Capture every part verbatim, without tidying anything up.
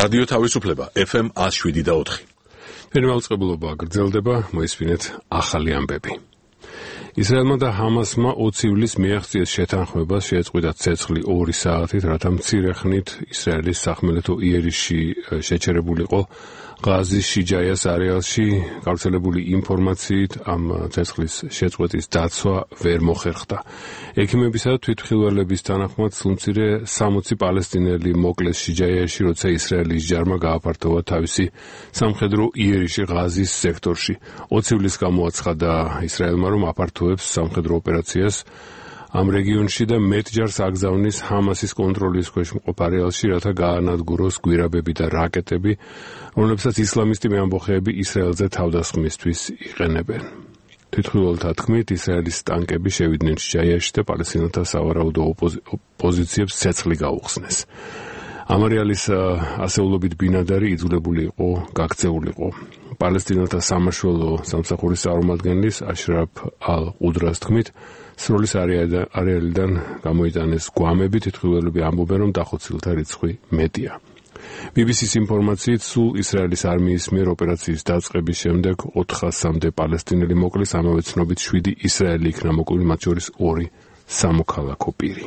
რადიო თავისუფლება ეფ ემ one oh seven და four. ფერმაუწყებლობა გრძელდება, მოისმინეთ ახალი ამბები. ისრაელმა და ჰამასმა ოცი ივლისს მიაღწიეს შეთანხმებას, შეეწყვიტა ცეცხლი ორი საათით, რათა მცირე ხნით ისრაელის სახმელეთო იერიში შეჩერებულიყო ღაზის შიჯაიას არეალში. გავრცელებული ინფორმაციით ამ ცეცხლის შეწყვეტის დაცვა ვერ მოხერხდა. ექიმებისა და თვითმხილველების თანახმად სულმცირე სამოცი პალესტინელი მოკლეს შიჯაიაში, როცა ისრაელის ჯარმა გააფართოვა თავისი სამხედრო იერიში ღაზის სექტორში. ოცი ივლისს გამოაცხადა ისრაელმა, რომ აფართოებს სამხედრო ოპერაციას ამ რეგიონში და მეტჯარს აგზავნის ჰამასის კონტროლის ქვეშ მყოფ არეალში, რათა გაანადგუროს გვირაბები და რაკეტები, რომლებსაც ისლამისტი მეამბოხეები ისრაელზე თავდასხმისთვის იყენებენ. თვითმხილველთა თქმით, ისრაელის ტანკები შევიდნენ შიჯაიაში და პალესტინელთა სავარაუდო პოზიციებს ცეცხლი გაუხსნეს. ამ არეალის ასეულობით ბინადარი იძულებული იყო გაქცეულიყო. პალესტინელთა სამაშველო სამსახურის წარმომადგენლის აშრაფ ალ-ყუდრას თქმით, სროლის არეალიდან გამოიტანეს გვამები, თვითმხილველები ამბობენ, რომ დახოცილთა რიცხვი მეტია. ბი ბი სის ინფორმაციით, სულ ისრაელის არმიის მიერ ოპერაციის დაწყების შემდეგ ოთხასამდე პალესტინელი მოკლეს, ამავე ცნობით შვიდი ისრაელი იქნა მოკლული, მათ შორის ორი სამოქალაქო პირი.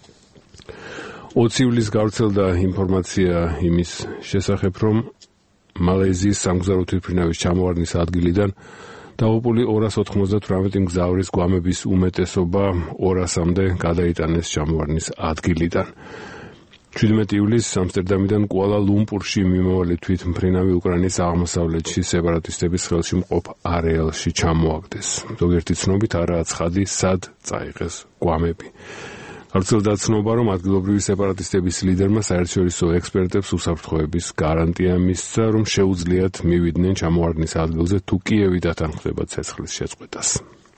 ოცი ივლისს გავრცელდა ინფორმაცია იმის შესახებ, რომ მალაიზიის სამგზავრო თვითმფრინავის ჩამოვარდნის ადგილიდან დაღუპული ორას ოთხმოცდათვრამეტი მგზავრის გვამების უმეტესობა ორასამდე გადაიტანეს ჩამოვარდნის ადგილიდან. შვიდმეტი ივლისს ამსტერდამიდან კუალა-ლუმპურში მიმავალი თვითმფრინავი უკრაინის აღმოსავლეთში სეპარატისტების ხელში მყოფ არეალში ჩამოაგდეს. ზოგიერთი ცნობით არაა ცხადი, სად წაიღეს გვამები. გავრცელდა ცნობა, რომ ადგილობრივი სეპარატისტების ლიდერმა საერთაშორისო ექსპერტებს უსაფრთხოების გარანტია მისცა, რომ შეუძლიათ მივიდნენ ჩამოვარდნის ადგილზე, თუ კიევი დათანხმდება ცეცხლის შეწყვეტას.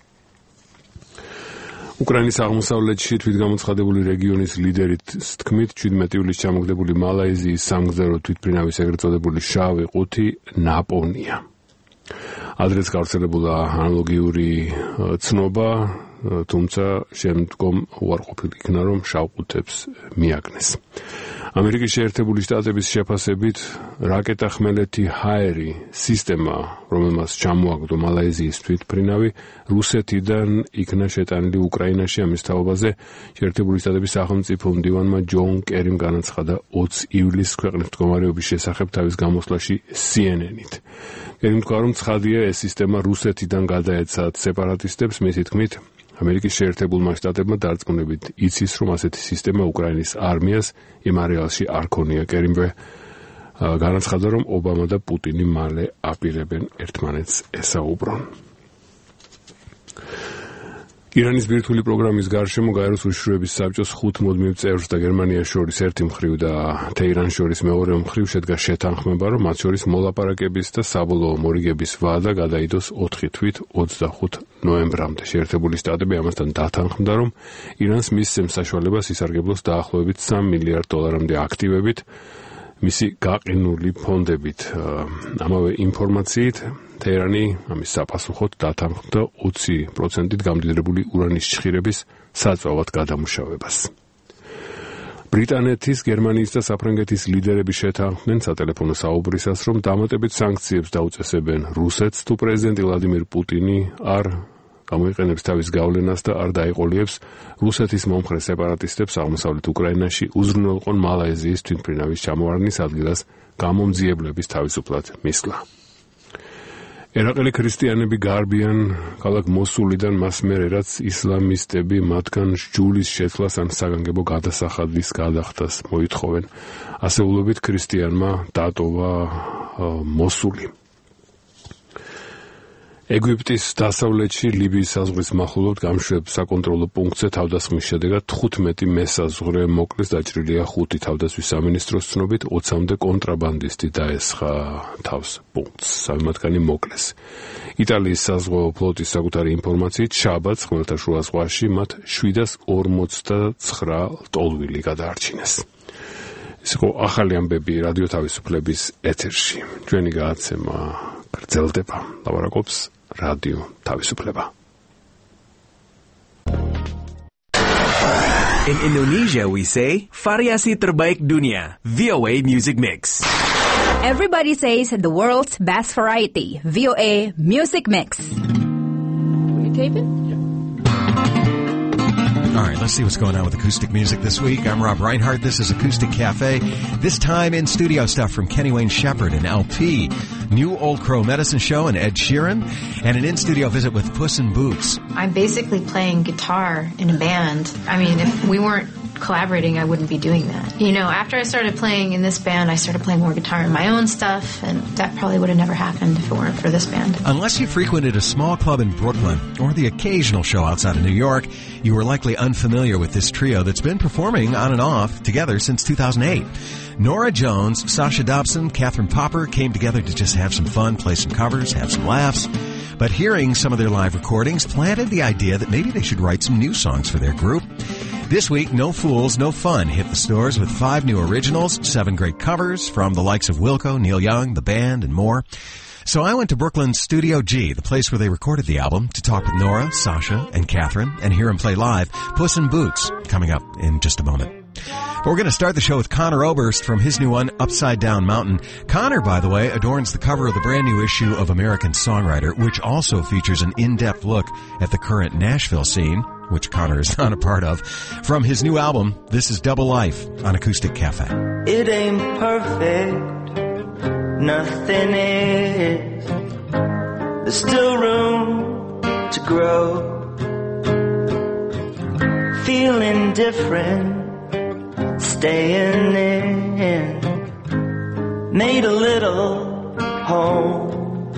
უკრაინის აღმოსავლეთში თვითგამოცხადებული რეგიონის ლიდერის თქმით, შვიდმეტი ივლისს ჩამოგდებული მალაიზიის სამგზავრო თვითმფრინავის ეგრეთ წოდებული შავი ყუთი ნაპოვნია. ადრეც გავრცელებულა ანალოგიური ცნობა, თუმცა შემდგომ უარყოფილი იქნა, რომ შავ ყუთებს მიაგნეს. ამერიკის შეერთებული შტატების შეფასებით, რაკეტა ხმელეთი ჰაერი სისტემა, რომელმაც ჩამოაგდო მალაიზიის თვითმფრინავი, რუსეთიდან იქნა შეტანილი უკრაინაში. ამის თაობაზე შეერთებული შტატების სახელმწიფო მდივანმა ჯონ კერიმ განაცხადა ოცი ივლისს ქვეყნის მდგომარეობის შესახებ თავის გამოსვლაში სი ენ ენ-ით. კერიმ თქვა, რომ ცხადია, ეს სისტემა რუსეთიდან გადაეცათ სეპარატისტებს. მისი თქმით, ამერიკის შეერთებულმა შტატებმა დარწმუნებით იცის, რომ ასეთი სისტემა უკრაინის არმიას იმ არეალში არ ქონია. კერიმ განაცხადა, რომ ობამა და პუტინი მალე აპირებენ ერთმანეთს ესაუბრონ. ირანის ბირთვული პროგრამის გარშემო გაეროს უშიშროების საბჭოს ხუთ მუდმივ წევრს და გერმანიას შორის ერთი მხრივ და თეირანს შორის მეორე მხრივ შედგა შეთანხმება, რომ მათ შორის მოლაპარაკების და საბოლოო მორიგების ვადა გადაიდოს ოთხი თვით ოცდახუთ ნოემბრამდე. შეერთებული შტატები ამასთან დათანხმდა, რომ ირანს მისცემს საშუალებას ისარგებლოს დაახლოებით სამი მილიარდ დოლარამდე აქტივებით, მისი გაყინული ფონდებით. ამავე ინფორმაციით, თეირანი ამის საპასუხოდ დათანხმდა ოცი პროცენტით გამდიდრებული ურანის ჩხირების საწვავად გადამუშავებას. ბრიტანეთის, გერმანიის და საფრანგეთის ლიდერები შეთანხმდნენ სატელეფონო საუბრისას, რომ დამატებით სანქციებს დაუწესებენ რუსეთს, თუ პრეზიდენტი ვლადიმირ პუტინი არ გამოიყენებს თავის გავლენას და არ დაიყოლიებს რუსეთის მომხრე სეპარატისტებს აღმოსავლეთ უკრაინაში, უზრუნველყონ მალაიზიის თვითმფრინავის ჩამოვარდნის ადგილას გამომძიებლების თავისუფლად მისვლა. ერაყელი ქრისტიანები გარბიან ქალაქ მოსულიდან მას მერე, რაც ისლამისტები მათგან სჯულის შეცვლას ან საგანგებო გადასახადის გადახდას მოითხოვენ. ასეულობით ქრისტიანმა დატოვა მოსული. ეგვიპტის დასავლეთში ლიბიის საზღვრის მახლობლად გამშვებ საკონტროლო პუნქტზე თავდასხმის შედეგად თხუთმეტი მესაზღვრე მოკლეს, დაჭრილია ხუთი. თავდასხმის სამინისტროს ცნობით ოცამდე კონტრაბანდისტი დაესხა თავს პუნქტს, სამი მათგანი მოკლეს. იტალიის საზღვაო ფლოტის საკუთარი ინფორმაციით, შაბათს ხმელთაშუა ზღვაში მათ შვიდას ორმოცდაცხრა ლტოლვილი გადაარჩინეს. ეს იყო ახალი ამბები რადიო თავისუფლების ეთერში. ჩვენი გადაცემა გრძელდება. ლაპარაკობს რადიო თავისუფლება. In Indonesia we say variasi terbaik dunia, V O A Music Mix. Everybody says the world's best variety, V O A Music Mix. Were you taping? All right, let's see what's going on with acoustic music this week. I'm Rob Reinhardt. This is Acoustic Cafe. This time in studio stuff from Kenny Wayne Shepherd and L P, New Old Crow Medicine Show and Ed Sheeran, and an in-studio visit with Puss in Boots. I'm basically playing guitar in a band. I mean, if we weren't collaborating, I wouldn't be doing that. You know, after I started playing in this band, I started playing more guitar in my own stuff, and that probably would have never happened if it weren't for this band. Unless you frequented a small club in Brooklyn or the occasional show outside of New York, you were likely unfamiliar with this trio that's been performing on and off together since two thousand eight. Norah Jones, Sasha Dobson, Catherine Popper came together to just have some fun, play some covers, have some laughs. But hearing some of their live recordings planted the idea that maybe they should write some new songs for their group. This week, No Fools, No Fun hit the stores with five new originals, seven great covers from the likes of Wilco, Neil Young, the band, and more. So I went to Brooklyn's Studio G, the place where they recorded the album, to talk with Norah, Sasha, and Catherine, and hear them play live Puss in Boots, coming up in just a moment. But we're going to start the show with Conor Oberst from his new one, Upside Down Mountain. Conor, by the way, adorns the cover of the brand new issue of American Songwriter, which also features an in-depth look at the current Nashville scene, which Conor is not a part of. From his new album, this is Double Life on Acoustic Cafe. It ain't perfect, nothing is. There's still room to grow. Feeling different, staying in. Made a little home.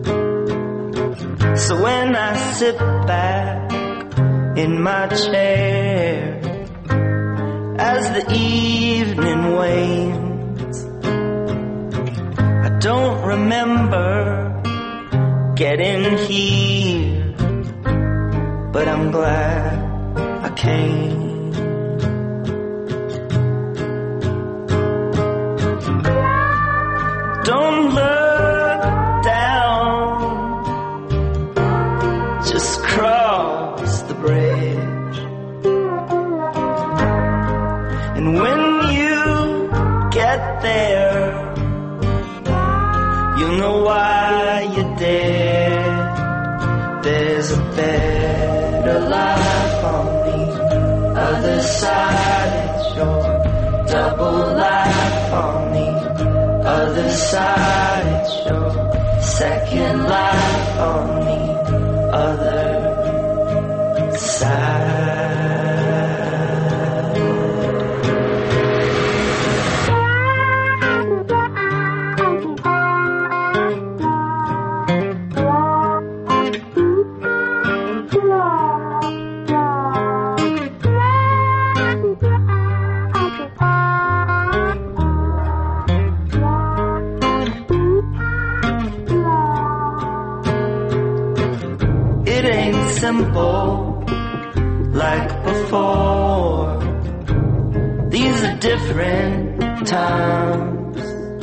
So when I sit back in my chair as the evening wanes, I don't remember getting here, but I'm glad I came. Don't look down, just cross the bridge. And when you get there, you'll know why you did. There's a better life on the other side. It's your double life on the other side. It's your second life on the other side. Simple like before. These are different times.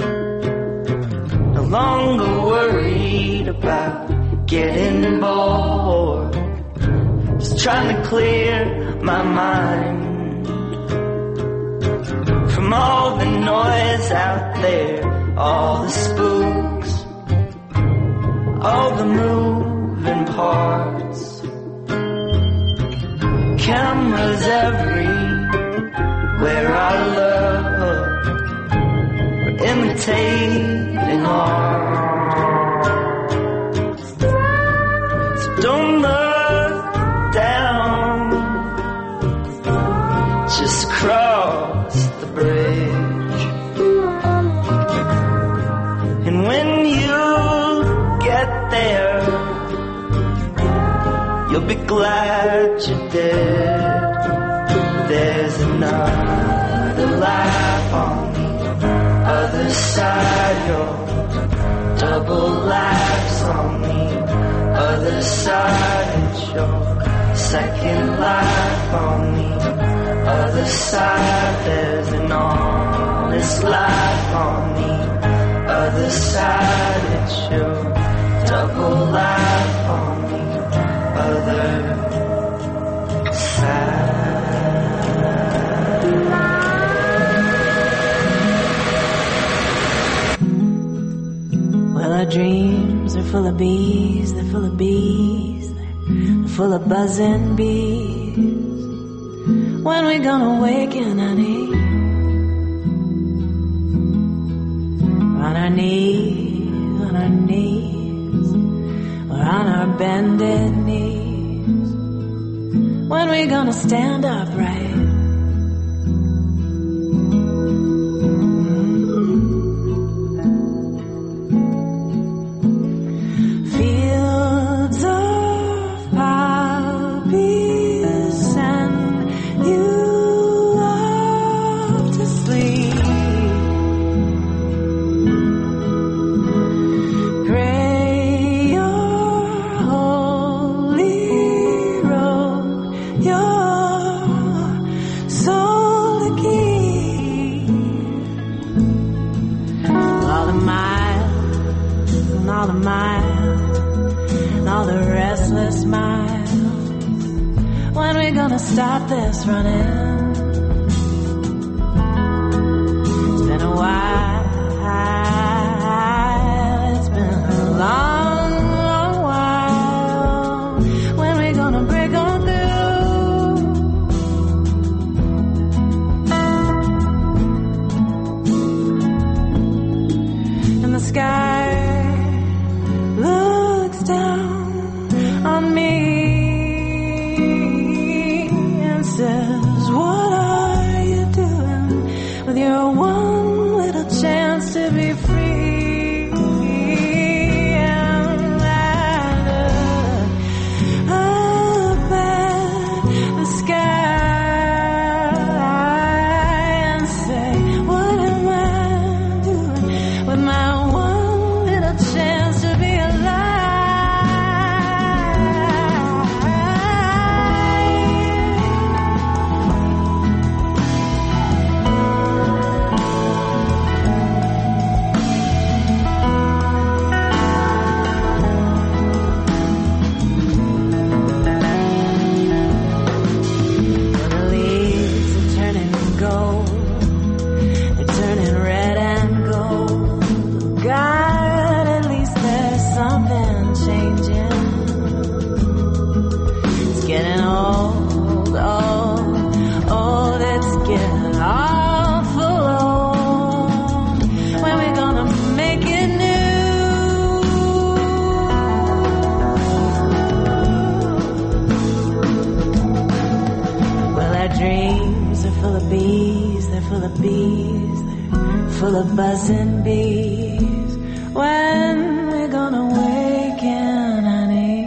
No longer worried about getting bored. Just trying to clear my mind from all the noise out there, all the spooks, all the moving parts. Cameras everywhere, our love, we're imitating art. So don't look down, just cross the bridge. And when you get there, you'll be glad you did. There's another life on the other side. Your double lives on the other side. It's your second life on the other side. There's an honest life on the other side. It's your double life on the other side. bees, they're full of buzzing bees. When we gonna awaken, honey? On our knees, on our knees, we're on our bended knees. When we gonna stand upright? Stop this running. It's been a while. It's been a long, long while. When we gonna break on through? And the sky looks down on me. Says, what are you doing with your one little chance to be free? And I look up at the sky and say, what am I doing with my one little chance to be alive? Full of buzzing bees. When we're gonna awaken, honey?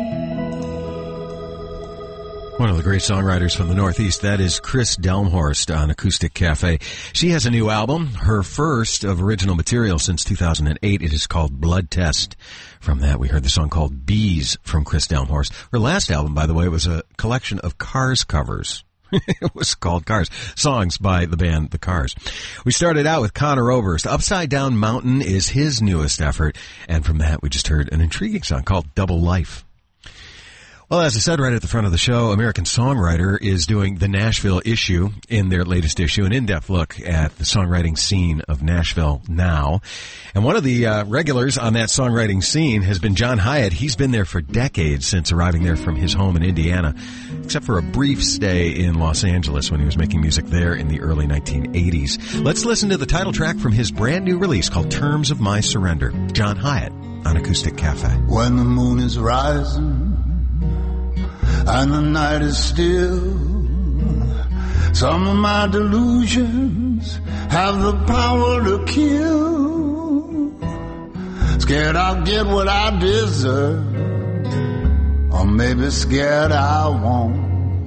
One of the great songwriters from the Northeast, that is Chris Delmhorst on Acoustic Cafe. She has a new album, her first of original material since two thousand eight. It is called Blood Test. From that, we heard the song called Bees from Chris Delmhorst. Her last album, by the way, was a collection of Cars covers. It was called Cars. Songs by the band The Cars. We started out with Conor Oberst. Upside Down Mountain is his newest effort. And from that, we just heard an intriguing song called Double Life. Well, as I said right at the front of the show, American Songwriter is doing the Nashville issue in their latest issue, an in-depth look at the songwriting scene of Nashville now. And one of the uh, regulars on that songwriting scene has been John Hiatt. He's been there for decades since arriving there from his home in Indiana, except for a brief stay in Los Angeles when he was making music there in the early nineteen eighties. Let's listen to the title track from his brand new release called Terms of My Surrender. John Hiatt on Acoustic Cafe. When the moon is rising and the night is still, some of my delusions have the power to kill. Scared I'll get what I deserve, or maybe scared I won't.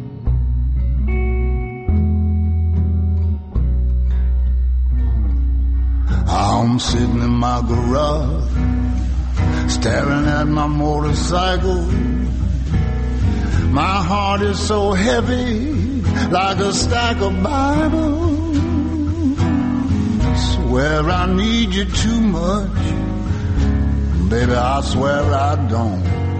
I'm sitting in my garage, staring at my motorcycle. My heart is so heavy, like a stack of Bibles. Swear I need you too much, baby, I swear I don't.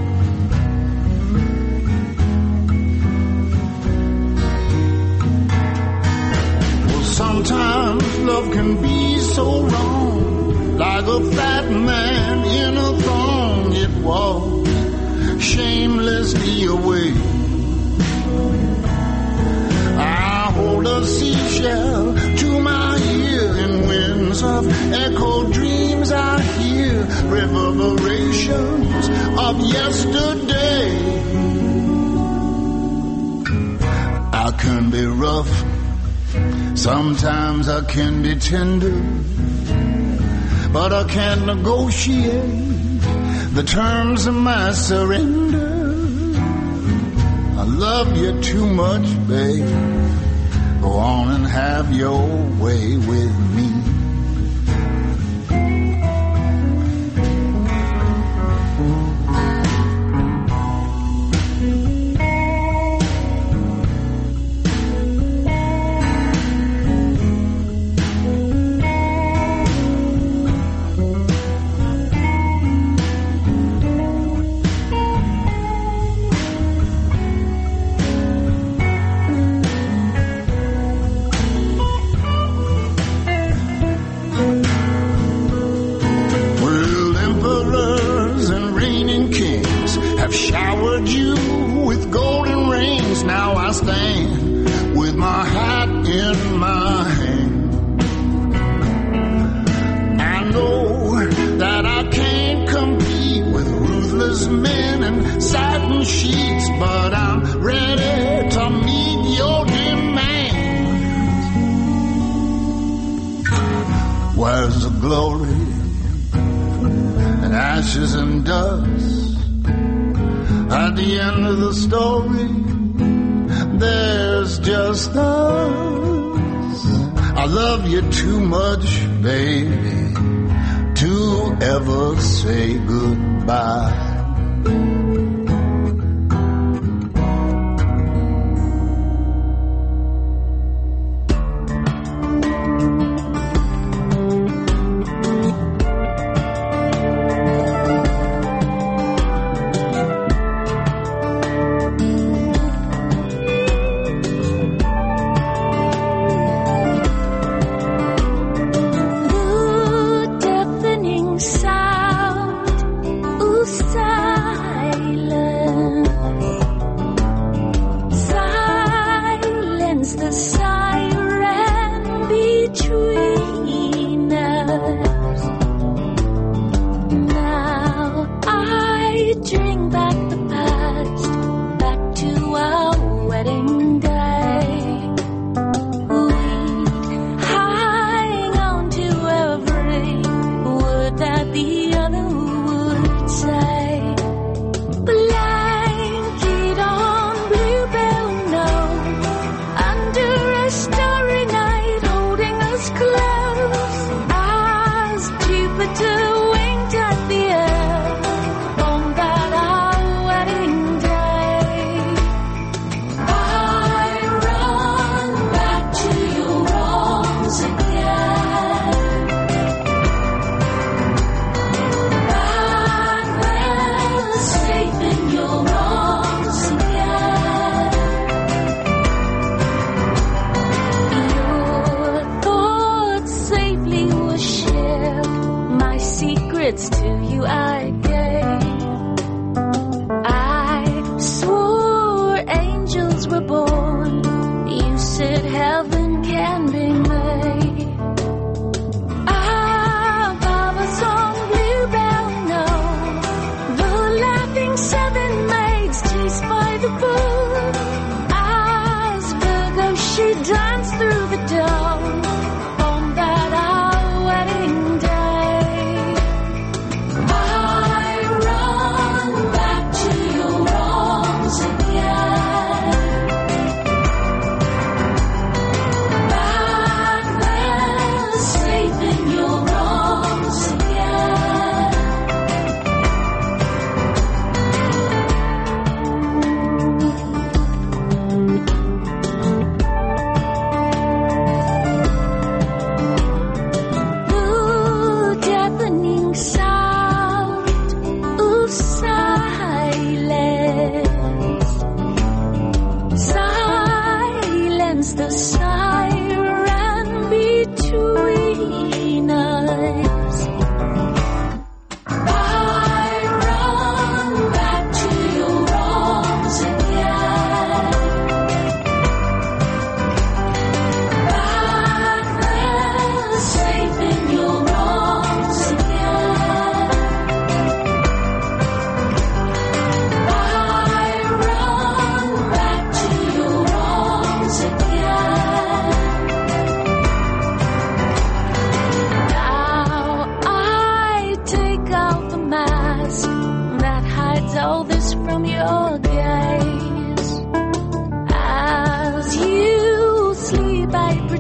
Well, sometimes love can be so wrong, like a fat man in a thong. It was shame endlessly away. I hold a seashell to my ear, in winds of echoed dreams I hear reverberations of yesterday. I can be rough, sometimes I can be tender, but I can't negotiate the terms of my surrender. I love you too much, babe. Go on and have your way with me. Showered you with golden rings. Now I stand with my hat in my hand. I know that I can't compete with ruthless men and satin sheets, but I'm ready to meet your demands. Where's the glory and ashes and dust? At the end of the story, there's just us. I love you too much, baby, to ever say goodbye.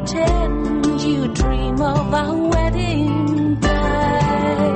pretend you dream of our wedding day.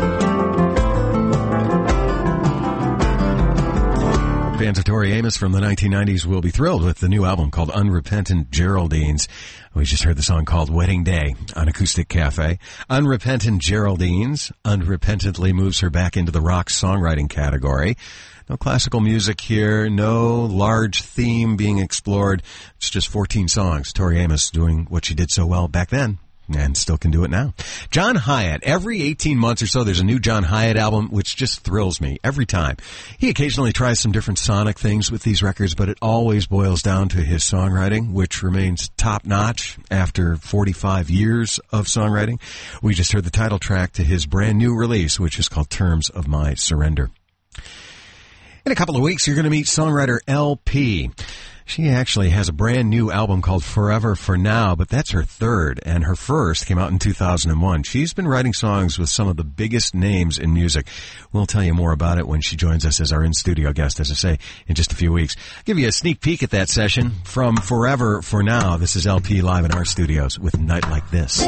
Fans of Tori Amos from the nineteen nineties will be thrilled with the new album called Unrepentant Geraldines. We just heard the song called Wedding Day on Acoustic Cafe. Unrepentant Geraldines unrepentantly moves her back into the rock songwriting category. No classical music here, no large theme being explored. It's just fourteen songs. Tori Amos doing what she did so well back then and still can do it now. John Hiatt. Every eighteen months or so, there's a new John Hiatt album, which just thrills me every time. He occasionally tries some different sonic things with these records, but it always boils down to his songwriting, which remains top-notch after forty-five years of songwriting. We just heard the title track to his brand new release, which is called Terms of My Surrender. In a couple of weeks, you're going to meet songwriter L P. She actually has a brand new album called Forever for Now, but that's her third, and her first came out in two thousand one. She's been writing songs with some of the biggest names in music. We'll tell you more about it when she joins us as our in-studio guest, as I say, in just a few weeks. I'll give you a sneak peek at that session from Forever for Now. This is L P live in our studios with Night Like This.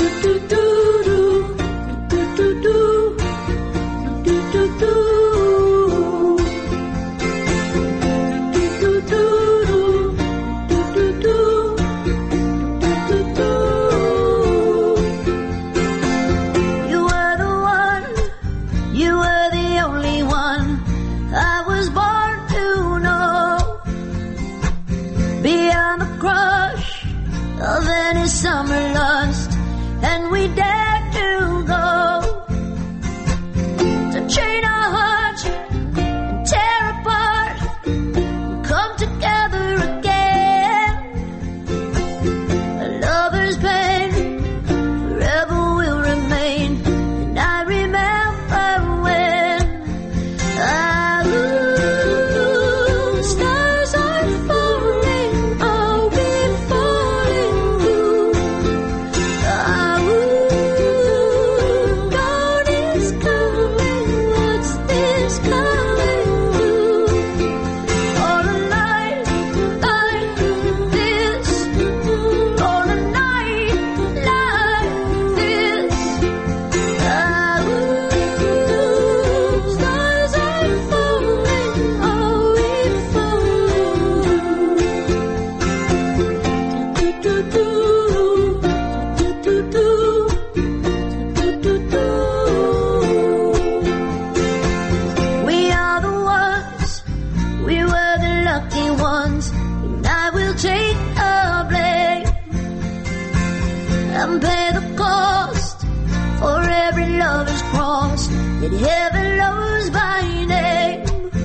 Of any summer lust, and we dare to go to chain our hearts and tear apart and come together again. A lover's pain forever will remain, and I remember when I ooh, stars are falling, are we falling? And pay the cost for every lover's cross that heaven knows by name.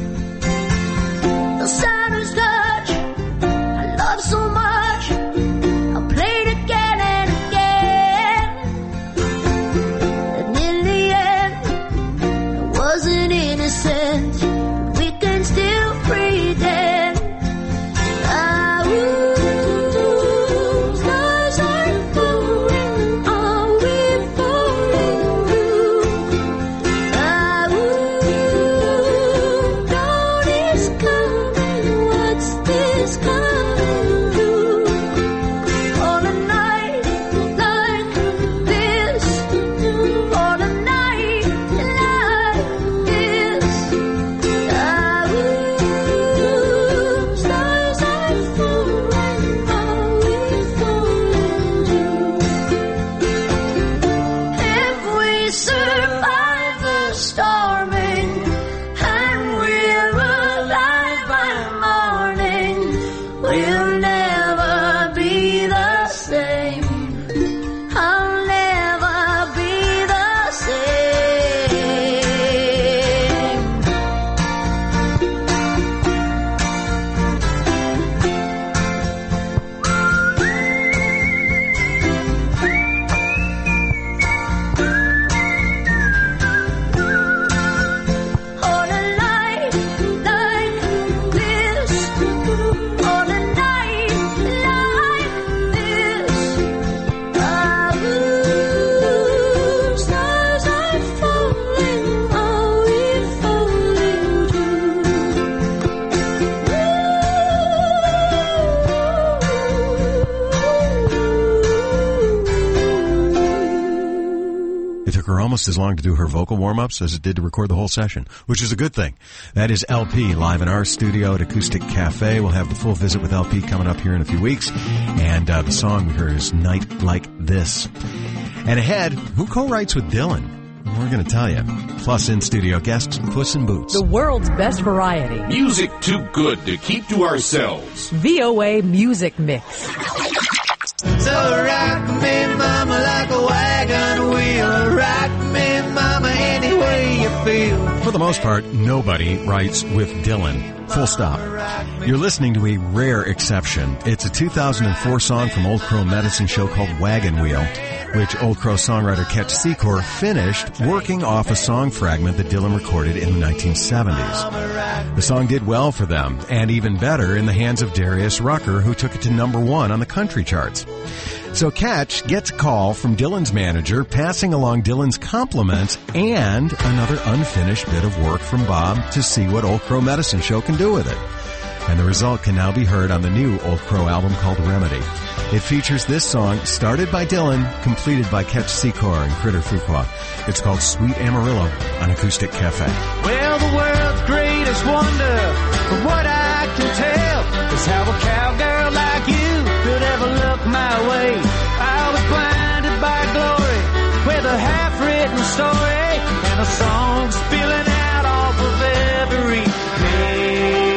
The saddest touch I love so much, I played again and again. And in the end, I wasn't innocent. We can still pretend. I would. On a night her almost as long to do her vocal warm-ups as it did to record the whole session, which is a good thing. That is L P live in our studio at Acoustic Cafe. We'll have the full visit with L P coming up here in a few weeks. And uh, the song we heard is Night Like This. And ahead, who co-writes with Dylan? We're going to tell you. Plus, in-studio guests, Puss in Boots. The world's best variety. Music too good to keep to ourselves. V O A Music Mix. So rock me, mama, like a wagon wheel. Rock me, mama, any way you feel. For the most part, nobody writes with Dylan. Full stop. You're listening to a rare exception. It's a two thousand four song from Old Crow Medicine Show called Wagon Wheel, which Old Crow songwriter Ketch Secor finished working off a song fragment that Dylan recorded in the nineteen seventies. The song did well for them, and even better in the hands of Darius Rucker, who took it to number one on the country charts. So Ketch gets a call from Dylan's manager passing along Dylan's compliments and another unfinished bit of work from Bob to see what Old Crow Medicine Show can do with it. And the result can now be heard on the new Old Crow album called Remedy. It features this song, started by Dylan, completed by Ketch Secor and Critter Fuqua. It's called Sweet Amarillo on Acoustic Cafe. Well, the world's greatest wonder, from what I can tell, is how a cowgirl like you could ever look my way. I was blinded by glory, with a half-written story, and a song spilling out off of every page.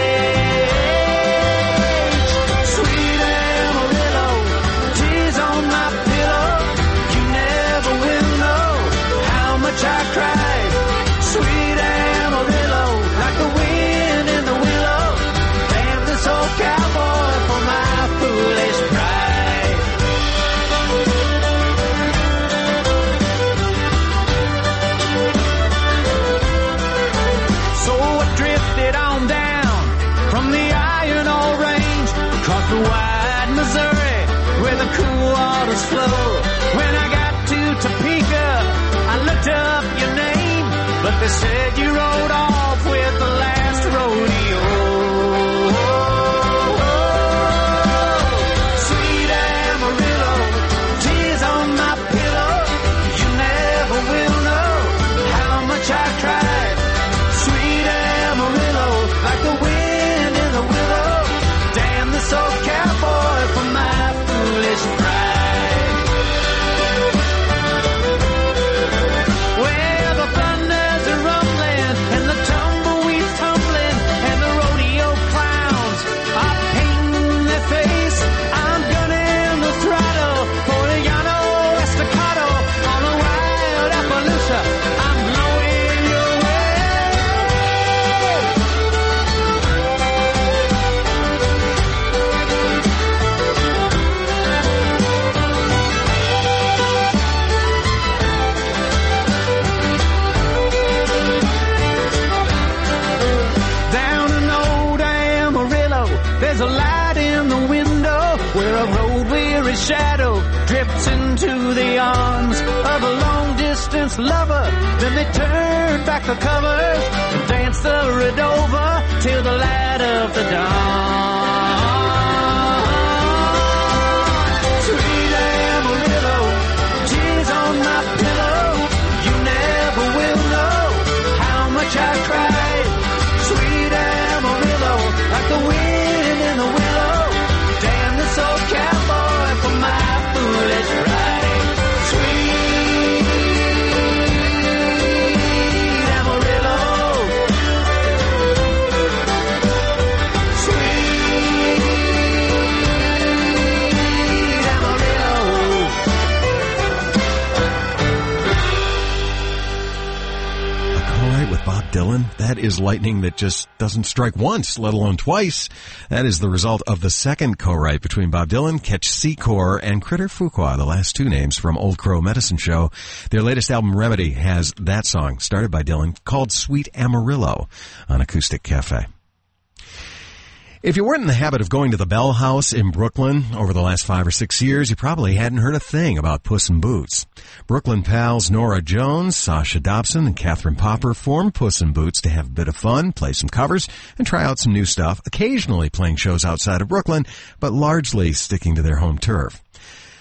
Sweet Amarillo, tears on my pillow, you never will know how much I cried. Sweet Amarillo, like the wind in the willow, damn this old cowboy for my foolish pride. So I drifted on down from the iron ore range across the wide Missouri where the cool waters flow. When I got to Topeka, I looked up your name, but they said you rode off with the last rodeo. Sweet Amarillo, tears on my pillow, you never will know how much I cried. Sweet Amarillo, like the wind in the willow, damn this old cowboy for my foolish pride. Well, the thunders are rumbling and the tumbleweeds tumbling and the rodeo clowns are painting their face. I'm gunning the throttle for the Llano Estacado on a wild Appaloosa. I'm blowing your way. Down in old Amarillo, there's a light in the window where a road-weary shadow drifts into the arms of a long-distance lover. Then they turn back the covers and dance the Redova till the light of the dawn. Sweet Amarillo, tears on my pillow, you never will know how much I cried. Sweet Amarillo, like the wind in the willow, damn this old cowboy for my foolish pride. Sweet Amarillo, sweet Amarillo. A co-write with Bob Dylan? That is lightning that just doesn't strike once, let alone twice. That is the result of the second co-write between Bob Dylan, Ketch Secor, and Critter Fuqua, the last two names from Old Crow Medicine Show. Their latest album, Remedy, has that song, started by Dylan, called Sweet Amarillo on Acoustic Cafe. If you weren't in the habit of going to the Bell House in Brooklyn over the last five or six years, you probably hadn't heard a thing about Puss in Boots. Brooklyn pals Norah Jones, Sasha Dobson, and Catherine Popper formed Puss in Boots to have a bit of fun, play some covers, and try out some new stuff, occasionally playing shows outside of Brooklyn, but largely sticking to their home turf.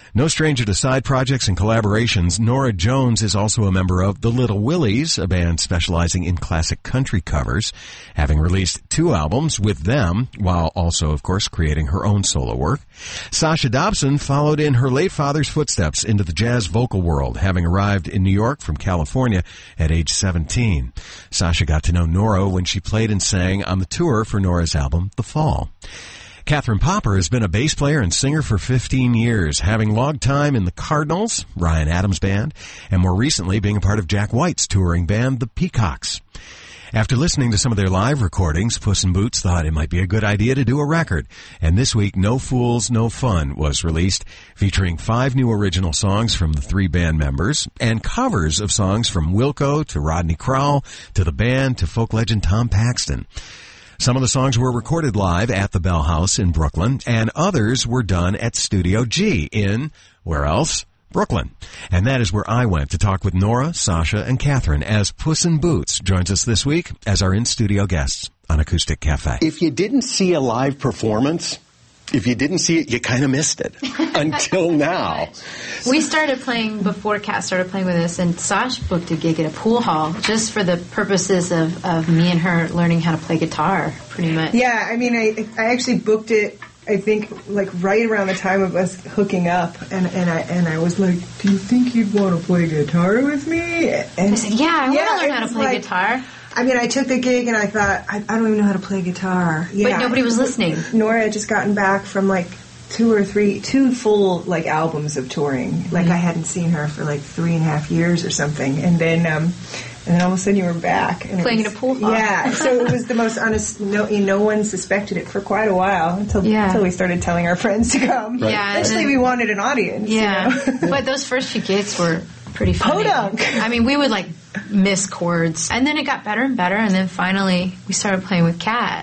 No stranger to side projects and collaborations, Norah Jones is also a member of The Little Willies, a band specializing in classic country covers, having released two albums with them, while also, of course, creating her own solo work. Sasha Dobson followed in her late father's footsteps into the jazz vocal world, having arrived in New York from California at age seventeen. Sasha got to know Norah when she played and sang on the tour for Norah's album, The Fall. Catherine Popper has been a bass player and singer for fifteen years, having logged time in the Cardinals, Ryan Adams Band, and more recently being a part of Jack White's touring band, the Peacocks. After listening to some of their live recordings, Puss in Boots thought it might be a good idea to do a record, and this week No Fools, No Fun was released, featuring five new original songs from the three band members, and covers of songs from Wilco to Rodney Crowell to the band to folk legend Tom Paxton. Some of the songs were recorded live at the Bell House in Brooklyn, and others were done at Studio G in, where else? Brooklyn. And that is where I went to talk with Norah, Sasha, and Catherine as Puss in Boots joins us this week as our in-studio guests on Acoustic Cafe. If you didn't see a live performance, if you didn't see it, you kind of missed it until now. We started playing before Kat started playing with us, and Sash booked a gig at a pool hall just for the purposes of, of me and her learning how to play guitar, pretty much. Yeah, I mean, I I actually booked it, I think, like right around the time of us hooking up, and, and I and I was like, do you think you'd want to play guitar with me? And I said, yeah, I yeah, want to learn how to play like, guitar. I mean, I took the gig and I thought, I, I don't even know how to play guitar. Yeah. But nobody was listening. Norah had just gotten back from like two or three, two full like albums of touring. Like mm-hmm. I hadn't seen her for like three and a half years or something. And then, um, and then all of a sudden you were back. And Playing it was, in a pool hall. Yeah. So it was the most honest, no, no one suspected it for quite a while until, yeah. until we started telling our friends to come. Right. Yeah. Eventually we wanted an audience. Yeah. You know? But those first few gigs were pretty funny. Podunk. I mean, we would like miss chords. And then it got better and better, and then finally we started playing with Kat.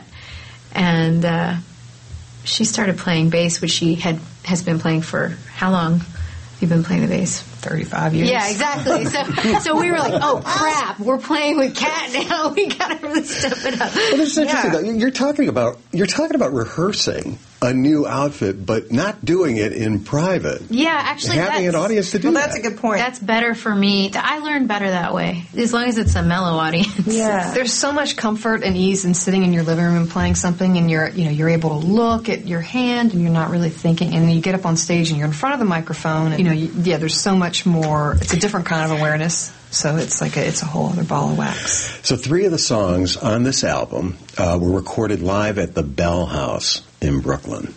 And uh, she started playing bass, which she had has been playing for how long? You've been playing the bass? thirty-five years. Yeah, exactly. So so we were like, oh, crap, we're playing with Kat now. We got to really step it up. Well, this is interesting, Yeah. though. You're talking about, you're talking about rehearsing a new outfit, but not doing it in private. Yeah, actually, having that's, an audience to do well, that. that's a good point. That's better for me. I learn better that way, as long as it's a mellow audience. Yeah. There's so much comfort and ease in sitting in your living room and playing something, and you're, you know, you're able to look at your hand and you're not really thinking. And then you get up on stage and you're in front of the microphone. And, you know, you, yeah, there's so much more. It's a different kind of awareness. So it's like a, it's a whole other ball of wax. So three of the songs on this album uh, were recorded live at the Bell House in Brooklyn.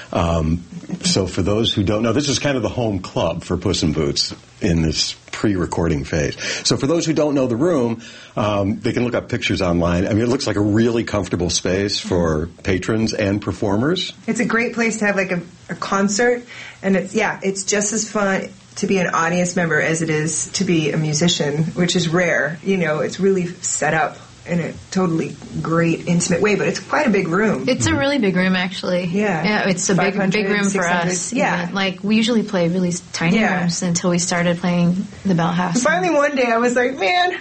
Um, so for those who don't know, this is kind of the home club for Puss in Boots in this pre-recording phase. So for those who don't know the room, um, they can look up pictures online. I mean, it looks like a really comfortable space for patrons and performers. It's a great place to have like a, a concert, and it's yeah, it's just as fun to be an audience member as it is to be a musician, which is rare. You know, it's really set up in a totally great, intimate way, but it's quite a big room. It's a really big room, actually. Yeah. Yeah, it's a big, big room for us. Yeah. Even. Like, we usually play really tiny Yeah. rooms until we started playing the Bell House. Finally, one day I was like, man,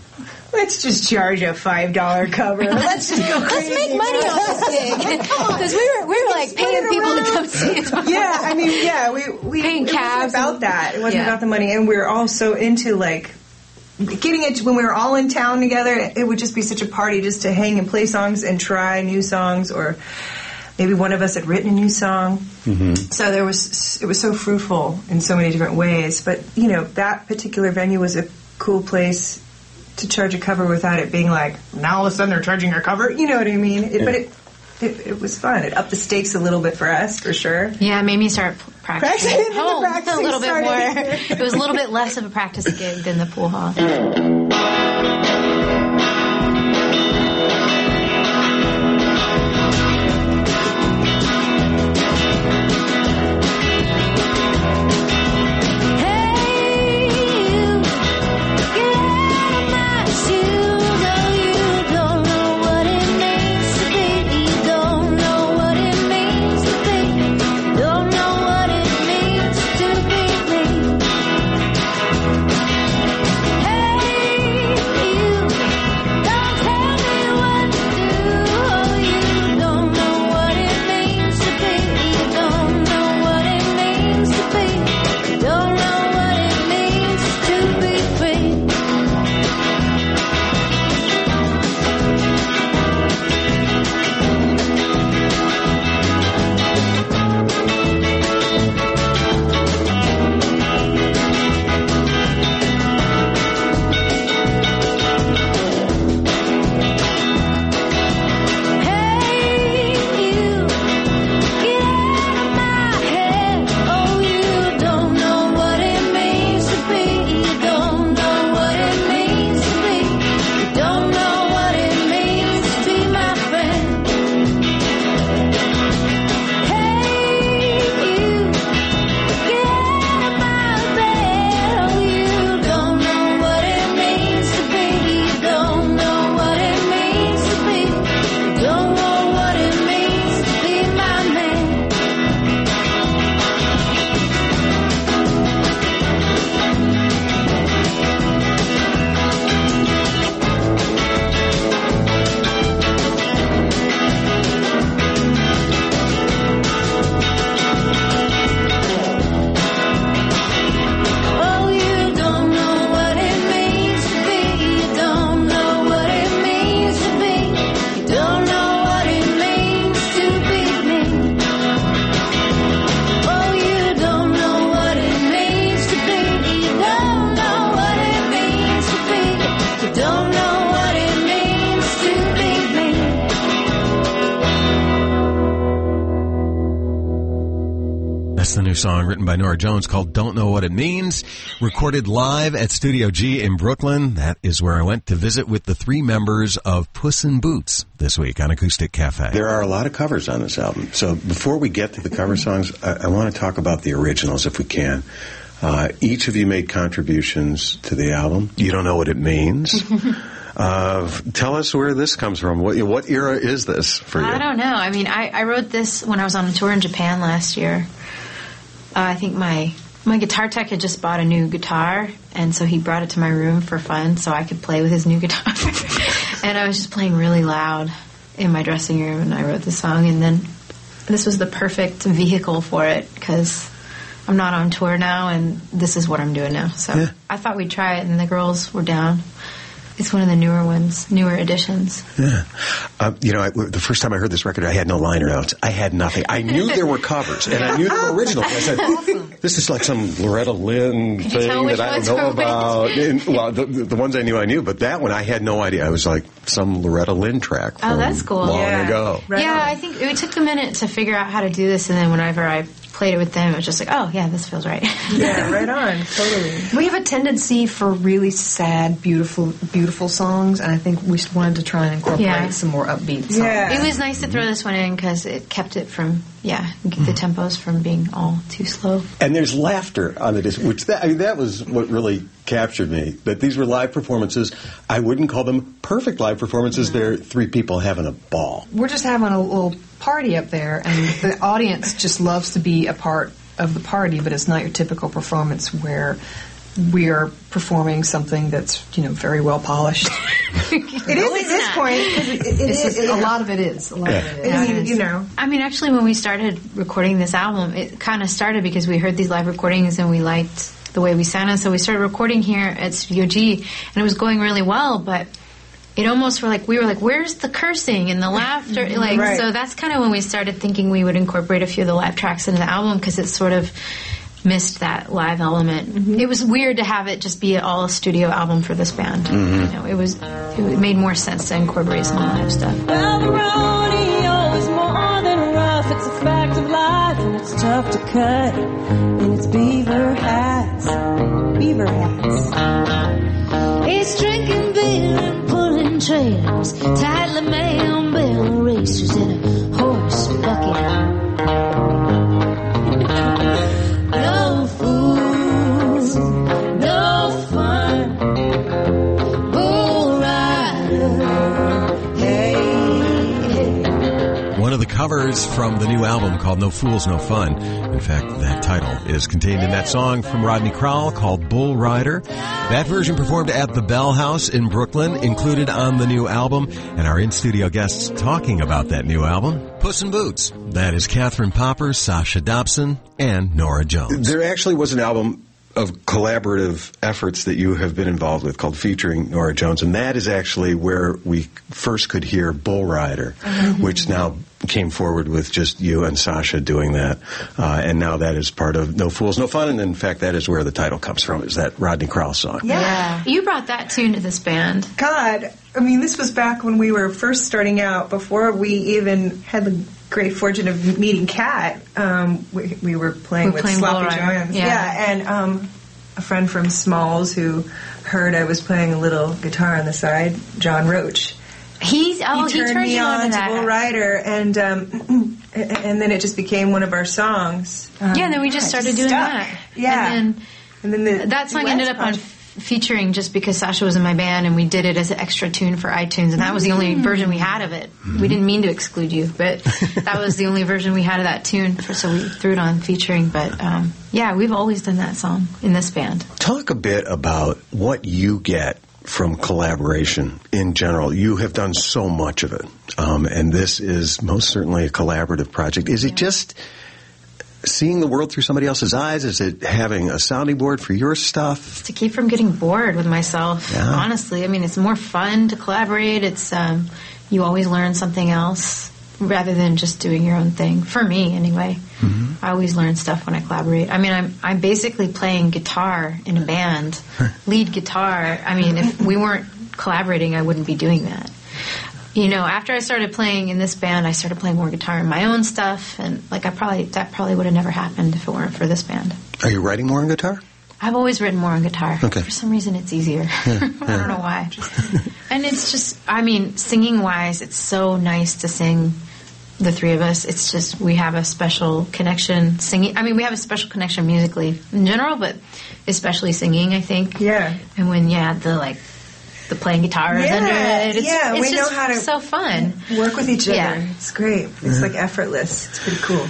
let's just charge a five dollar cover. Let's just go crazy. Let's make money off this gig. Because we were, we were like paying people to come see us. Yeah, I mean, yeah, we, we Paying it cabs wasn't about and- that. It wasn't Yeah. about the money, and we were all so into, like, getting it when we were all in town together. It would just be such a party just to hang and play songs and try new songs, or maybe one of us had written a new song. Mm-hmm. So there was, it was so fruitful in so many different ways. But, you know, that particular venue was a cool place to charge a cover without it being like, now all of a sudden they're charging our cover. You know what I mean? It, Yeah. But it, it it was fun. It upped the stakes a little bit for us, for sure. Yeah, it made me start practicing Practicing, at home the practicing a little bit started. more. It was a little bit less of a practice gig than the pool hall. Hey, That's the new song written by Norah Jones called Don't Know What It Means, recorded live at Studio G in Brooklyn. That is where I went to visit with the three members of Puss in Boots this week on Acoustic Cafe. There are a lot of covers on this album. So before we get to the cover songs, I, I want to talk about the originals if we can. Uh, each of you made contributions to the album. You don't know what it means. Uh, tell us where this comes from. What, what era is this for you? I don't know. I mean, I, I wrote this when I was on a tour in Japan last year. Uh, I think my my guitar tech had just bought a new guitar, and so he brought it to my room for fun so I could play with his new guitar. And I was just playing really loud in my dressing room, and I wrote the song. And then this was the perfect vehicle for it because I'm not on tour now, and this is what I'm doing now. So yeah. I thought we'd try it, and the girls were down. It's one of the newer ones, newer editions. Yeah. Uh, you know, I, the first time I heard this record, I had no liner notes. I had nothing. I knew there were covers, and I knew there were originals. I said, awesome. This is like some Loretta Lynn Can thing that I don't know about. And, well, the, the ones I knew, I knew, but that one I had no idea. I was like some Loretta Lynn track from oh, that's cool. long yeah. ago. Right yeah, on. I think it took a minute to figure out how to do this, and then whenever I played it with them, it was just like, oh, yeah, this feels right. Yeah, right on. Totally. We have a tendency for really sad, beautiful, beautiful songs, and I think we wanted to try and incorporate yeah. some more upbeat songs. Yeah. It was nice to throw this one in because it kept it from, yeah, the tempos from being all too slow. And there's laughter on the disc, which that, I mean, that was what really captured me, that these were live performances. I wouldn't call them perfect live performances. Mm-hmm. They're three people having a ball. We're just having a little party up there, and the audience just loves to be a part of the party, but it's not your typical performance where we are performing something that's, you know, very well polished. It is at this point. It, it, it's it, a, it, a lot of it is. A lot yeah. of it is. Yeah, it is. You know. I mean, actually, when we started recording this album, it kind of started because we heard these live recordings and we liked the way we sounded, so we started recording here at Studio G, and it was going really well, but it almost were like, we were like, where's the cursing and the laughter? Like, right. So that's kind of when we started thinking we would incorporate a few of the live tracks into the album because it sort of missed that live element. Mm-hmm. It was weird to have it just be an all studio album for this band. Mm-hmm. You know, it was, it made more sense to incorporate some live stuff. Well, the rodeo is more than rough. It's a fact of life, and it's tough to cut. And it's beaver hats, beaver hats. He's drinking beer and pulling trailers, tightly made barrel racers in a horse bucket. No fools, no fun. Bull rider, hey, hey. One of the covers from the new album called No Fools, No Fun. In fact, that title is contained in that song from Rodney Crowell called Bull Rider. That version performed at the Bell House in Brooklyn, included on the new album, and our in-studio guests talking about that new album, Puss in Boots. That is Catherine Popper, Sasha Dobson, and Norah Jones. There actually was an album of collaborative efforts that you have been involved with called Featuring Norah Jones, and that is actually where we first could hear Bull Rider, mm-hmm. which now came forward with just you and Sasha doing that, uh, and now that is part of No Fools, No Fun, and in fact that is where the title comes from, is that Rodney Crowell song. Yeah. yeah. You brought that tune to this band. God, I mean, this was back when we were first starting out, before we even had the great fortune of meeting Kat. Um, we, we were playing we're with playing Sloppy Jones. Yeah. yeah, and um, a friend from Smalls who heard I was playing a little guitar on the side, John Roach. He's oh he turned, he turned me you on, on to to that. Bull Rider, and um, and then it just became one of our songs. Um, yeah, and then we just started doing stuck. that. Yeah, and then, and then the, that song the ended up on featuring just because Sasha was in my band, and we did it as an extra tune for iTunes, and that was the only Mm. version we had of it. We didn't mean to exclude you, but that was the only version we had of that tune, for, so we threw it on featuring. But um, yeah, we've always done that song in this band. Talk a bit about what you get from collaboration in general. You have done so much of it, um, and this is most certainly a collaborative project. Is it just seeing the world through somebody else's eyes? Is it having a sounding board for your stuff? To keep from getting bored with myself, yeah. honestly. I mean, it's more fun to collaborate. It's um, you always learn something else rather than just doing your own thing. For me, anyway. Mm-hmm. I always learn stuff when I collaborate. I mean, I'm I'm basically playing guitar in a band, lead guitar. I mean, if we weren't collaborating, I wouldn't be doing that. You know, after I started playing in this band, I started playing more guitar in my own stuff, and like I probably that probably would have never happened if it weren't for this band. Are you writing more on guitar? I've always written more on guitar. Okay. For some reason, it's easier. Yeah, I don't know why. And it's just, I mean, singing-wise, it's so nice to sing, the three of us. It's just, we have a special connection singing. I mean, we have a special connection musically in general, but especially singing, I think. Yeah. And when, yeah, the, like, the playing guitar is Yeah, under it. It's, yeah, it's we just know how to so fun. Work with each other. Yeah. It's great. It's like effortless. It's pretty cool.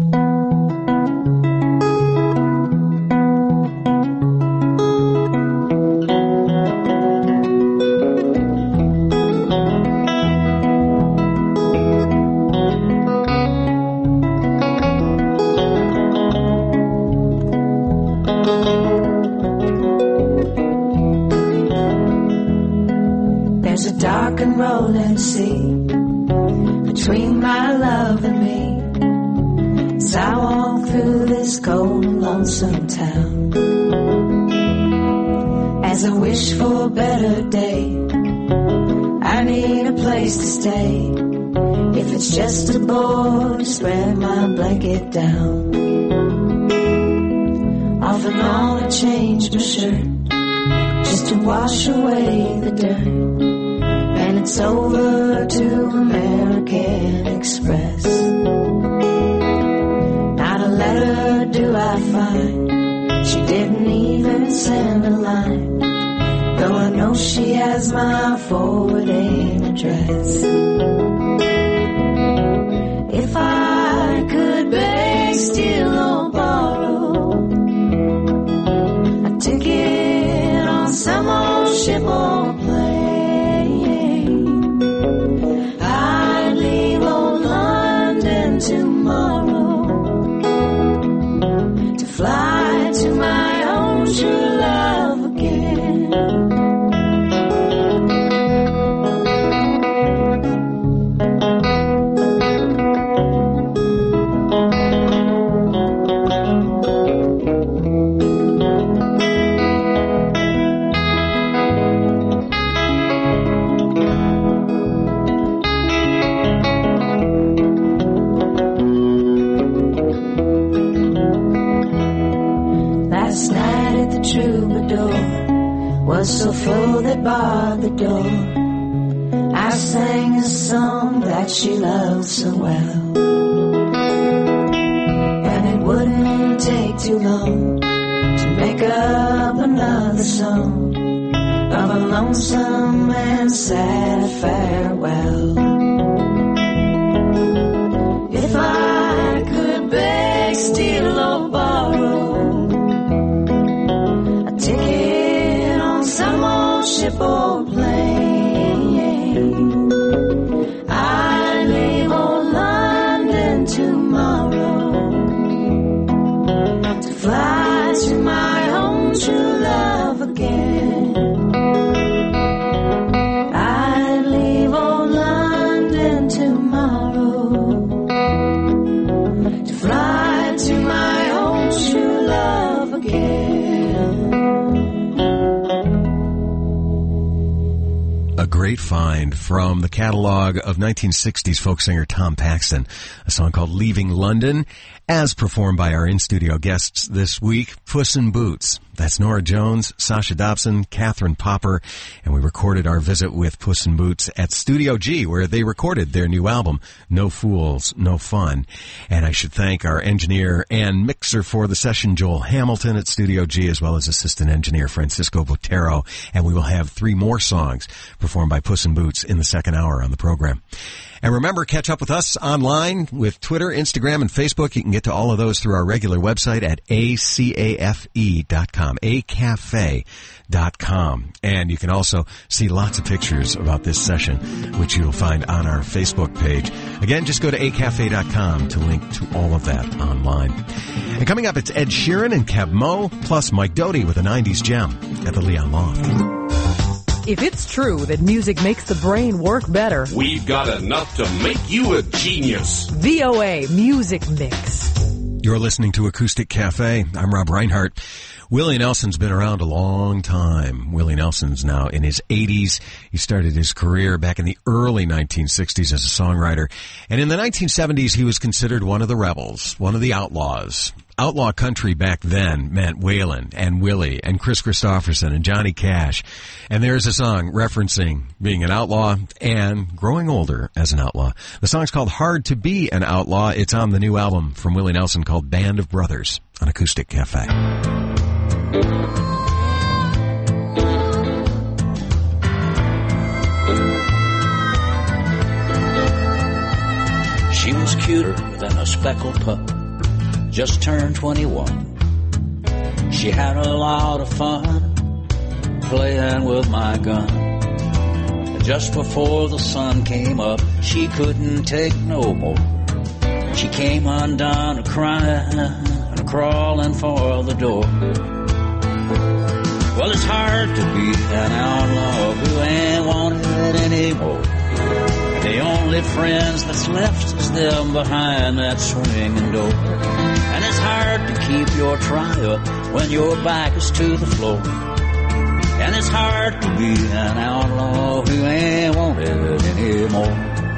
There's a dark and rolling sea between my love and me as I walk through this cold and lonesome town. As I wish for a better day, I need a place to stay. If it's just a board to spread my blanket down. Often all I change my shirt just to wash away the dirt. And it's over to American Express. Not a letter do I find. She didn't even send a line, though I know she has my forwarding address. If I could beg, steal, or borrow a ticket on some old ship or plane, tomorrow to fly to my own true love again. Was so full that barred the door. I sang a song that she loved so well, and it wouldn't take too long to make up another song of a lonesome and sad farewell. If I could beg, steal, or borrow a ticket on some old ship or plane, I leave old London tomorrow to fly to my home true love again. I leave old London tomorrow to fly to my home true love again. A great find from the catalog of nineteen sixties folk singer Tom Paxton, a song called Leaving London, as performed by our in-studio guests this week, Puss in Boots. That's Norah Jones, Sasha Dobson, Catherine Popper, and we recorded our visit with Puss in Boots at Studio G, where they recorded their new album, No Fools, No Fun. And I should thank our engineer and mixer for the session, Joel Hamilton at Studio G, as well as assistant engineer Francisco Botero. And we will have three more songs performed by Puss in Boots in the second hour on the program. And remember, catch up with us online with Twitter, Instagram, and Facebook. You can get to all of those through our regular website at A C A F E dot com, a cafe dot com. And you can also see lots of pictures about this session, which you'll find on our Facebook page. Again, just go to a cafe dot com to link to all of that online. And coming up, it's Ed Sheeran and Kev Mo, plus Mike Doty with a nineties gem at the Leon Loft. If it's true that music makes the brain work better, we've got enough to make you a genius. V O A Music Mix. You're listening to Acoustic Cafe. I'm Rob Reinhardt. Willie Nelson's been around a long time. Willie Nelson's now in his eighties. He started his career back in the early nineteen sixties as a songwriter. And in the nineteen seventies, he was considered one of the rebels, one of the outlaws. Outlaw country back then meant Waylon and Willie and Chris Christopherson and Johnny Cash. And there's a song referencing being an outlaw and growing older as an outlaw. The song's called Hard to Be an Outlaw. It's on the new album from Willie Nelson called Band of Brothers on Acoustic Cafe. She was cuter than a speckled pup, just turned twenty-one. She had a lot of fun playing with my gun. Just before the sun came up, she couldn't take no more. She came undone a crying and a crawling for the door. Well, it's hard to be an outlaw who ain't wanted anymore. The only friends that's left is them behind that swinging door. And it's hard to keep your trial when your back is to the floor. And it's hard to be an outlaw who ain't wanted anymore.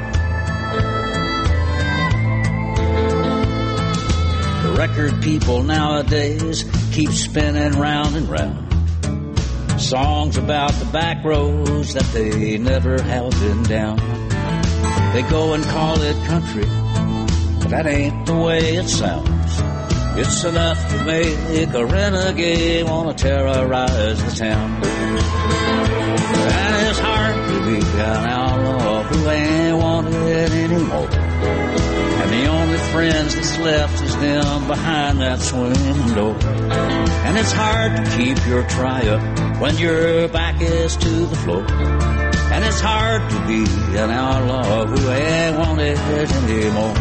The record people nowadays keep spinning round and round songs about the back roads that they never have been down. They go and call it country, but that ain't the way it sounds. It's enough to make a renegade want to terrorize the town. And it's hard to be an outlaw who ain't wanted anymore. And the only friends that's left is them behind that swinging door. And it's hard to keep your trial when your back is to the floor. And it's hard to be an outlaw who ain't wanted anymore.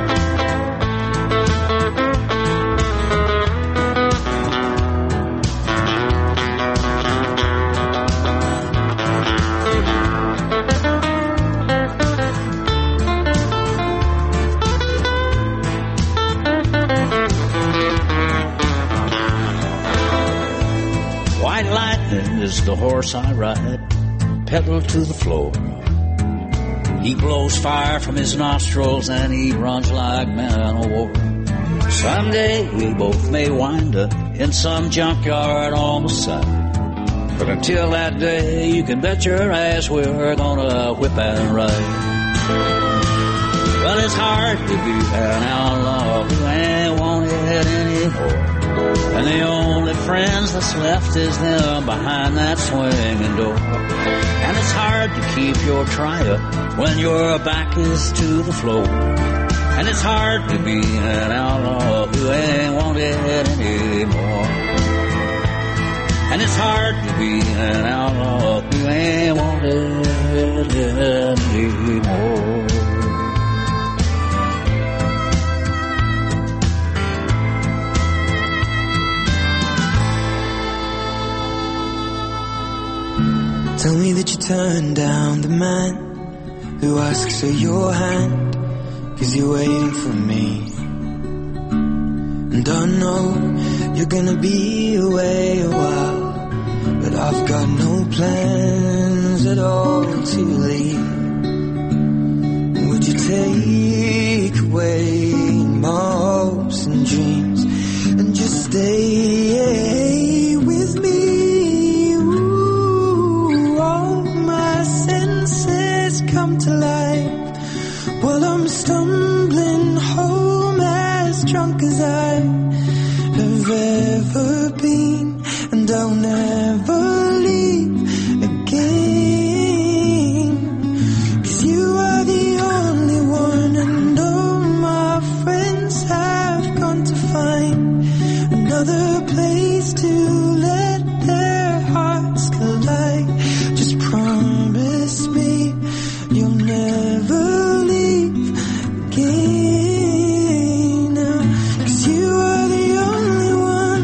White Lightning is the horse I ride, pedal to the floor. He blows fire from his nostrils and he runs like man of war. Someday we both may wind up in some junkyard on the side. But until that day, you can bet your ass we're gonna whip and ride. Well, it's hard to be an outlaw who ain't wanted anymore. And the only friends that's left is them behind that swinging door. And it's hard to keep your trial when your back is to the floor. And it's hard to be an outlaw who ain't wanted anymore. And it's hard to be an outlaw who ain't wanted anymore. Tell me that you turned down the man who asks for your hand, 'cause you're waiting for me. And I know you're gonna be away a while, but I've got no plans at all to leave. Would you take away my hopes and dreams and just stay with me? Come to life while I'm stumbling home as drunk as I have ever been, and I'll never leave again, 'cause you are the only one, and all my friends have gone to find another place to let their hearts collide. Just promise me you'll never leave again, 'cause you are the only one.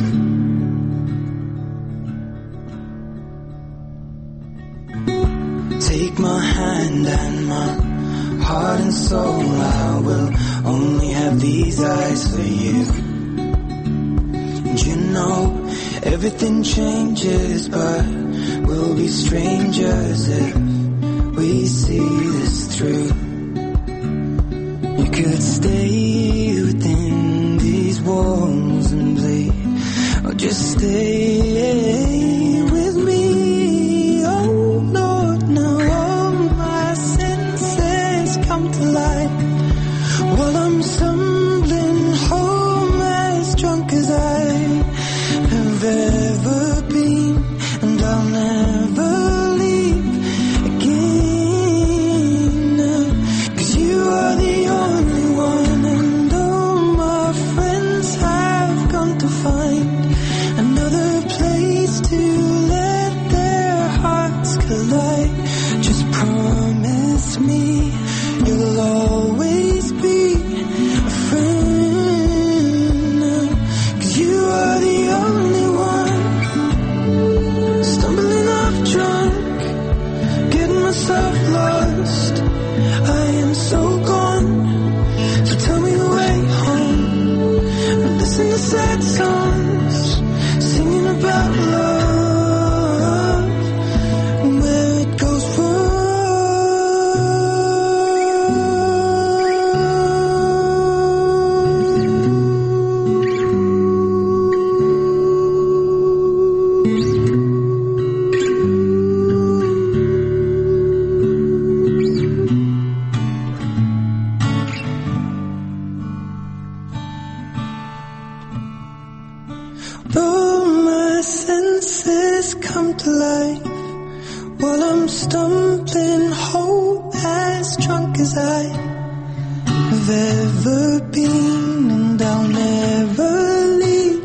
Take my hand and my heart and soul, I will only have these eyes for you. And you know everything changes, but we'll be strangers if we see this through. You could stay within these walls and bleed, or just stay with me. Oh Lord, now all my senses come to life while I'm stumbling home as drunk as I have ever been, and I'll never leave again. 'Cause you are the only one, and all my friends have gone to find another place to let their hearts collide. Just promise me you'll always be a friend. 'Cause you are the only one. Stumbling off drunk, getting myself lost. I am so gone, so tell me the way home. Listen to sad songs, singing about love, and where it goes though my senses come to life while I'm stumbling home as drunk as I have ever been, and I'll never leave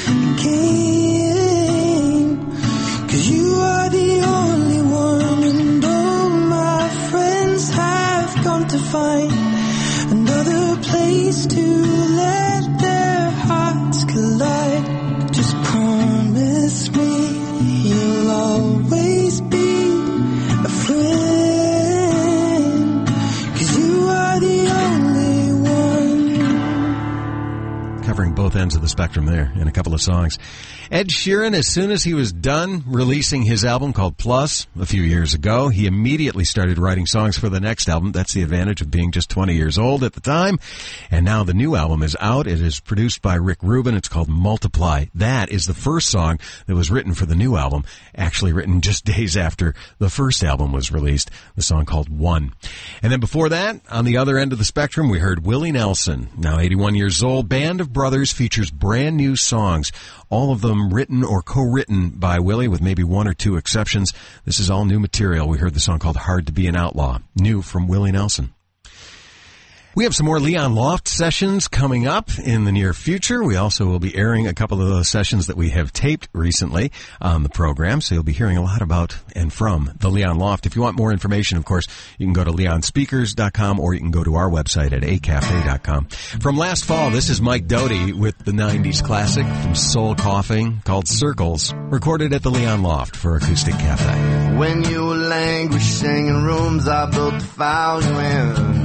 again. 'Cause you are the only one, and all my friends have gone to find another place to let their hearts collide. Just promise me you'll always be a friend, 'cause you are the only one. Covering both ends of the spectrum there in a couple of songs. Ed Sheeran, as soon as he was done releasing his album called Plus a few years ago, he immediately started writing songs for the next album. That's the advantage of being just twenty years old at the time. And now the new album is out. It is produced by Rick Rubin. It's called Multiply. That is the first song that was written for the new album, actually written just days after the first album was released, the song called One. And then before that, on the other end of the spectrum, we heard Willie Nelson, now eighty-one years old. Band of Brothers features brand new songs, all of them written or co-written by Willie, with maybe one or two exceptions. This is all new material. We heard the song called Hard to Be an Outlaw, new from Willie Nelson. We have some more Leon Loft sessions coming up in the near future. We also will be airing a couple of those sessions that we have taped recently on the program, so you'll be hearing a lot about and from the Leon Loft. If you want more information, of course, you can go to leon speakers dot com, or you can go to our website at a cafe dot com. From last fall, this is Mike Doty with the nineties classic from Soul Coughing called Circles, recorded at the Leon Loft for Acoustic Cafe. When you were languishing in rooms I built to foul you in,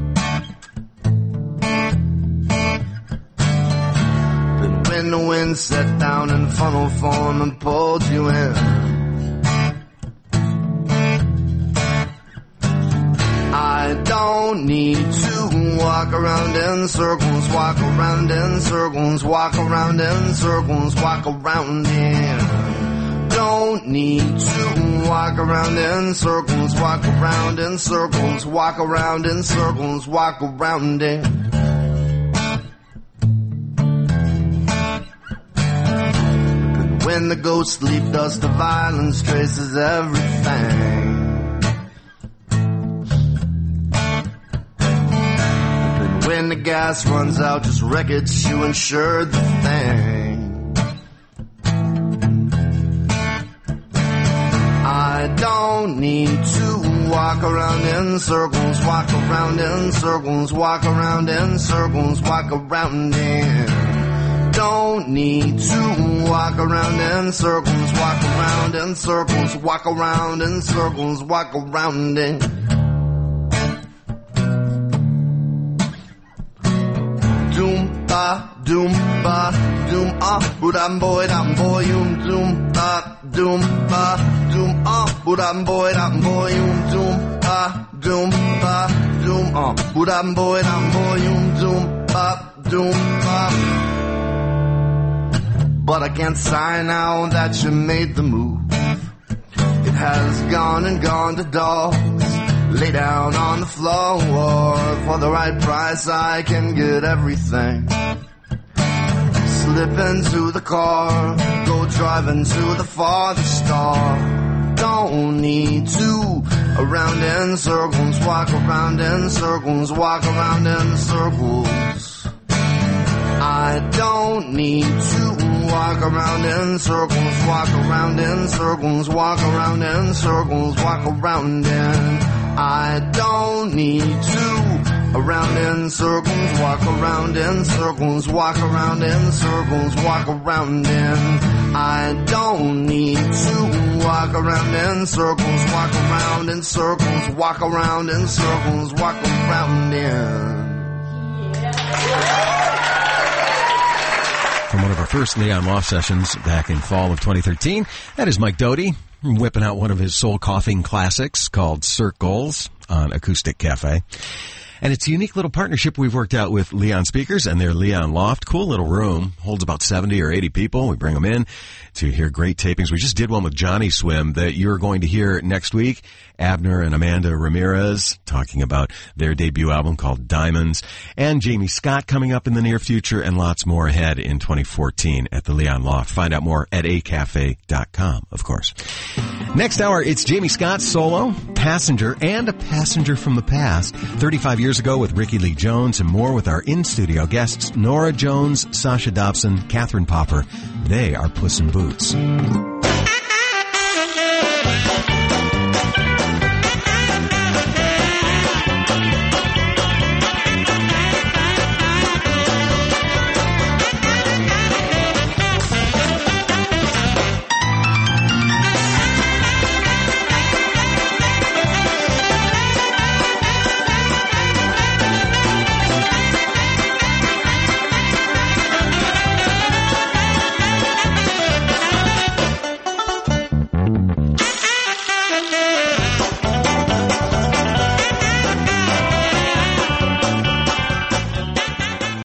when the wind set down in funnel form and pulled you in, I don't need to walk around in circles, walk around in circles, walk around in circles, walk around in. Don't need to walk around in circles, walk around in circles, walk around in circles, walk around in. When the ghost leap dust of violence traces everything, and when the gas runs out, just wreckage, you insured the thing. I don't need to walk around in circles, walk around in circles, walk around in circles, walk around in. Don't need to walk around in circles, walk around in circles, walk around in circles, walk around in. Doom, ba doom ba doom ah budam boy dam boy um doom ba doom ba doom ah budam boy dam boy um doom ba doom ba doom ah budam boy dam boy um doom ba doom ba. But I can't sign now that you made the move. It has gone and gone to dogs. Lay down on the floor. For the right price I can get everything. Slip into the car. Go driving to the farthest star. Don't need to. Around in circles. Walk around in circles. Walk around in circles. I don't need to walk around in circles, walk around in circles, walk around in circles, walk around in. I don't need to around in circles, walk around in circles, walk around in circles, walk around in. I don't need to walk around in circles, walk around in circles, walk around in circles, walk around in. From one of our first Leon Loft sessions back in fall of twenty thirteen, that is Mike Doty whipping out one of his soul-coughing classics called Circles on Acoustic Cafe. And it's a unique little partnership we've worked out with Leon Speakers and their Leon Loft. Cool little room. Holds about seventy or eighty people. We bring them in to hear great tapings. We just did one with Johnny Swim that you're going to hear next week. Abner and Amanda Ramirez talking about their debut album called Diamonds. And Jamie Scott coming up in the near future, and lots more ahead in twenty fourteen at the Leon Loft. Find out more at a cafe dot com, of course. Next hour, it's Jamie Scott's solo, Passenger, and a passenger from the past. thirty-five years ago with Ricky Lee Jones, and more with our in-studio guests, Nora Jones, Sasha Dobson, Catherine Popper. They are Puss in Boots.